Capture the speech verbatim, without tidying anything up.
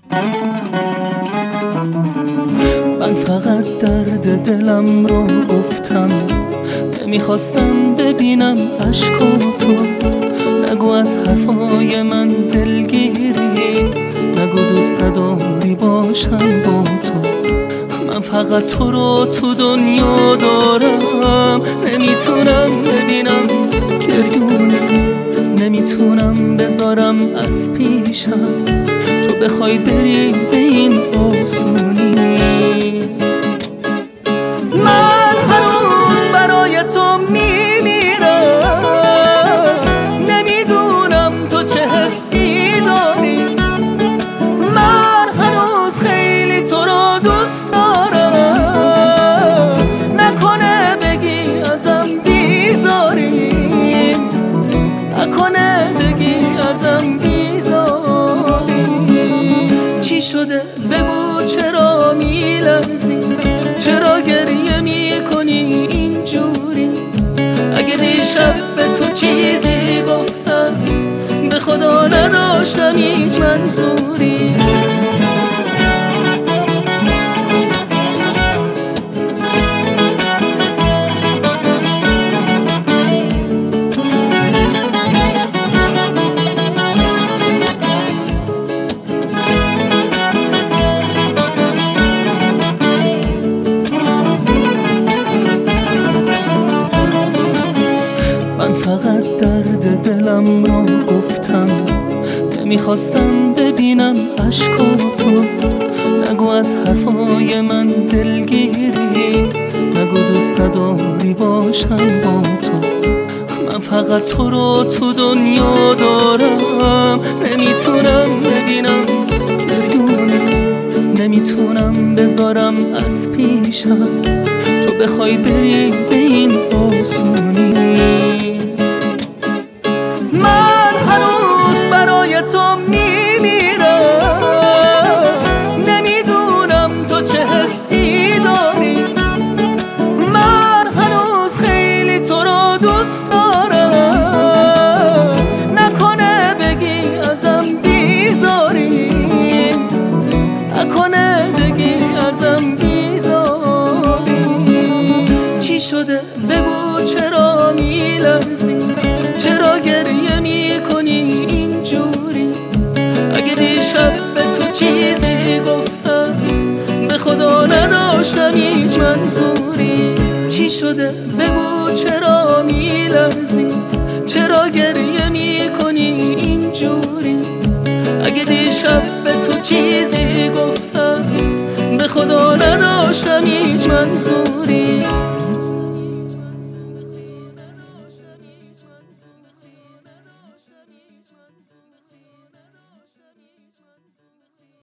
من فقط درد دلم رو گفتم، نمیخواستم ببینم عشقاتو. نگو از حرفای من دلگیری، نگو دوست نداری باشم با تو. من فقط تو رو تو دنیا دارم، نمیتونم ببینم گریونه، نمیتونم بذارم از پیشم تو بخوای بری به این آسونی. من هنوز برای تو میمیرم، نمیدونم تو چه حسی داری. من هنوز خیلی تو رو دوست دارم، نکنه بگی ازم بیزاری، نکنه بگی ازم بیزاری. چی شده بگو، چرا میلرزی، چرا گریه میکنی اینجوری؟ اگه دیشب به تو چیزی گفتم، به خدا نداشتم هیچ منظوری. من فقط درد دلم رو گفتم، نمیخواستم ببینم عشقاتو. نگو از حرفای من دلگیری، نگو دوست نداری باشم با تو. من فقط تو رو تو دنیا دارم، نمیتونم ببینم گریونه، نمیتونم بذارم از پیشم تو بخوای بری به این آسونی. من هنوز برای تو میمیرم، نمیدونم تو چه حسی داری. من هنوز خیلی تو رو دوست دارم، نکنه بگی ازم بیزاری، نکنه بگی ازم بیزاری. چی شده بگو، چرا میلرزی، چرا گریه میکنی اینجوری؟ اگه دیشب به تو چیزی گفتم، به خدا نداشتم هیچ منظوری. چی شده بگو، چرا میلرزی، چرا گریه میکنی اینجوری؟ اگه دیشب به تو چیزی گفتم، به خدا نداشتم هیچ منظوری.